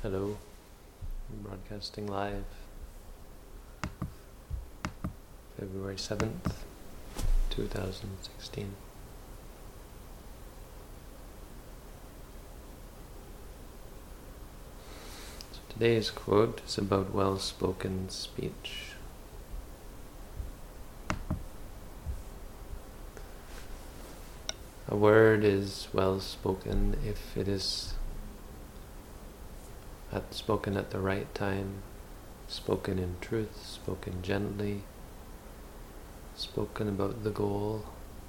Hello, I'm broadcasting live, February 7th, 2016. So today's quote is about well-spoken speech. A word is well-spoken if it is spoken at the right time, spoken in truth, spoken gently, spoken about the goal,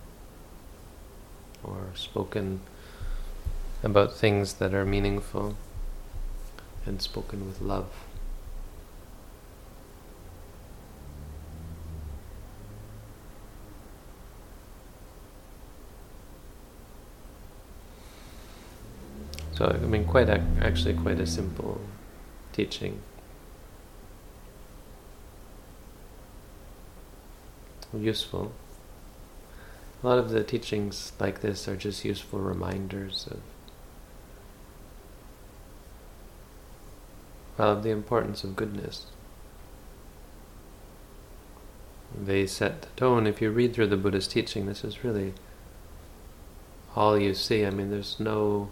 or spoken about things that are meaningful, and spoken with love. So, actually quite a simple teaching. Useful. A lot of the teachings like this are just useful reminders of the importance of goodness. They set the tone. If you read through the Buddha's teaching, this is really all you see. There's no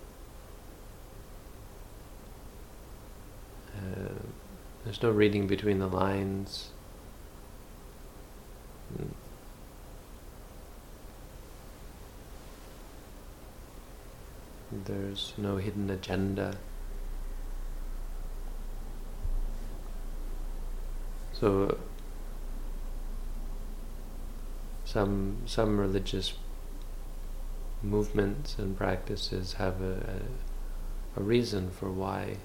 reading between the lines. There's no hidden agenda. So some religious movements and practices have a reason for why.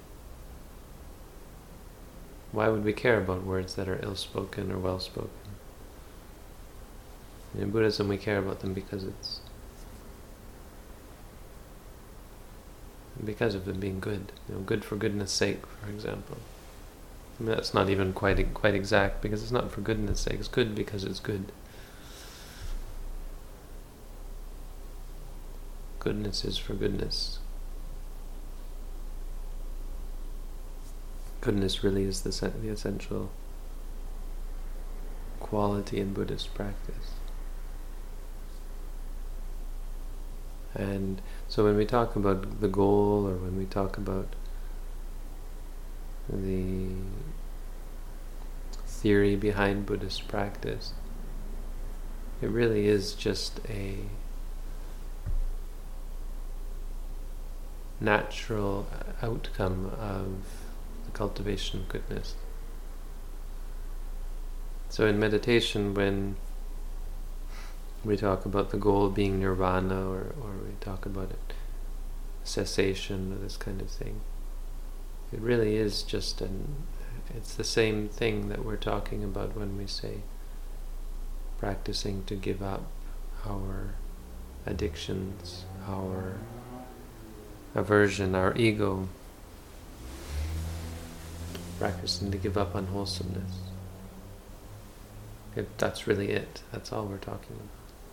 Why would we care about words that are ill-spoken or well-spoken? In Buddhism, we care about them because of them being good. Good for goodness sake, for example. That's not even quite exact, because it's not for goodness sake. It's good because it's good. Goodness is for goodness. Goodness really is the essential quality in Buddhist practice. And so when we talk about the goal, or when we talk about the theory behind Buddhist practice, it really is just a natural outcome of the cultivation of goodness. So in meditation, when we talk about the goal being nirvana, or we talk about it, cessation, or this kind of thing, it really is just it's the same thing that we're talking about when we say practicing to give up our addictions, our aversion, our ego, practicing to give up unwholesomeness. That's really it. That's all we're talking about.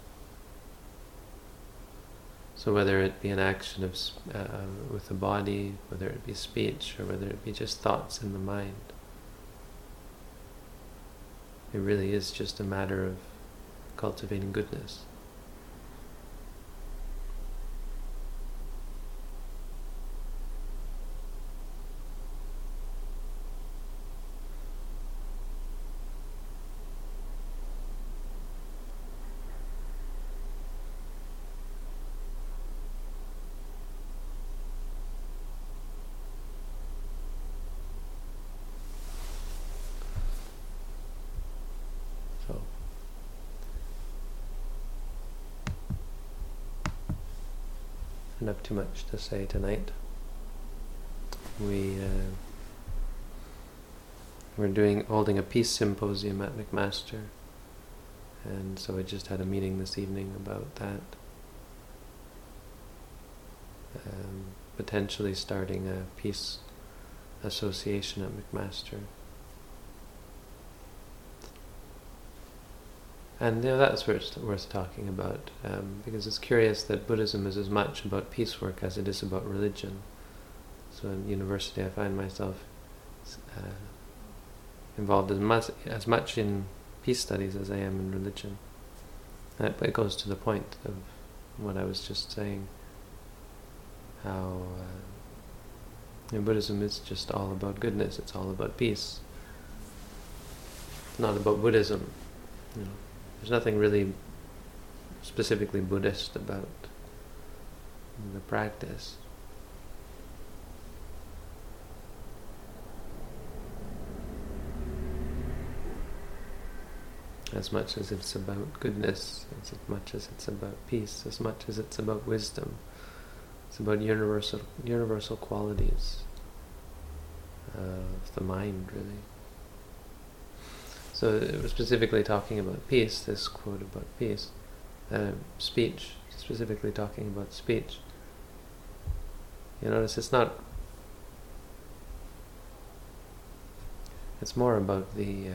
So whether it be an action with the body, whether it be speech, or whether it be just thoughts in the mind, it really is just a matter of cultivating goodness. I don't have too much to say tonight. We're holding a peace symposium at McMaster, and so I just had a meeting this evening about that. Potentially starting a peace association at McMaster. And that's worth talking about, because it's curious that Buddhism is as much about peace work as it is about religion. So in university I find myself involved as much in peace studies as I am in religion. It goes to the point of what I was just saying, how Buddhism is just all about goodness, it's all about peace. It's not about Buddhism. There's nothing really specifically Buddhist about the practice. As much as it's about goodness, as much as it's about peace, as much as it's about wisdom. It's about universal qualities of the mind, really. So it was specifically talking about peace, this quote about peace. Speech, specifically talking about speech. You notice it's more about the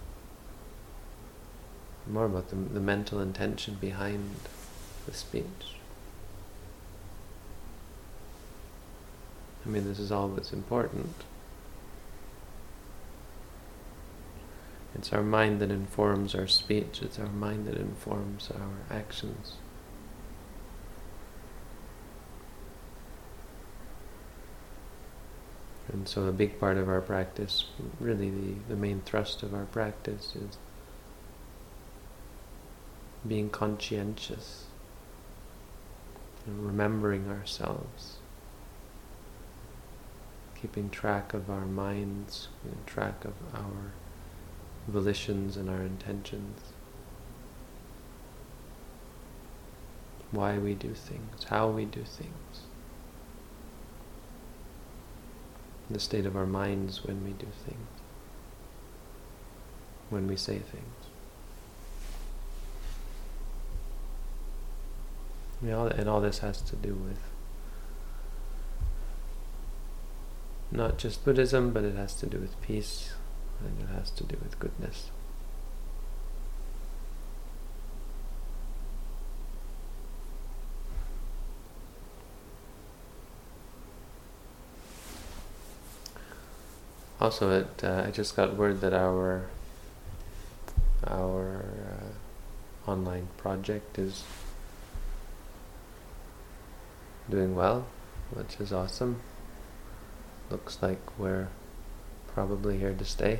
mental intention behind the speech. I mean, this is all that's important. It's our mind that informs our speech. It's our mind that informs our actions. And so a big part of our practice, really the main thrust of our practice, is being conscientious and remembering ourselves, keeping track of our minds, keeping track of our volitions and our intentions, why we do things, how we do things, the state of our minds when we do things, when we say things. And all this has to do with not just Buddhism, but it has to do with peace, and it has to do with goodness. Also, I just got word that our online project is doing well, which is awesome. Looks like we're probably here to stay.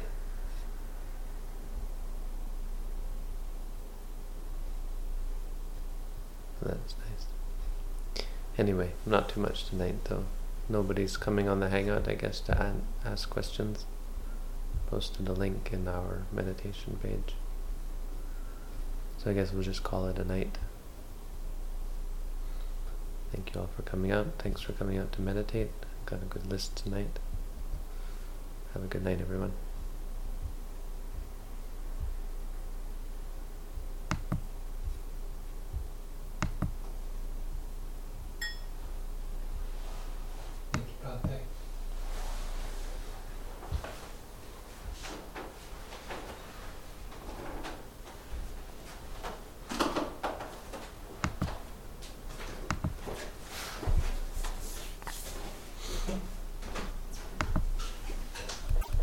That's nice. Anyway, not too much tonight though. Nobody's coming on the Hangout, I guess, to ask questions. Posted a link in our meditation page. So I guess we'll just call it a night. Thank you all for coming out. Thanks for coming out to meditate. Got a good list tonight. Have a good night, everyone.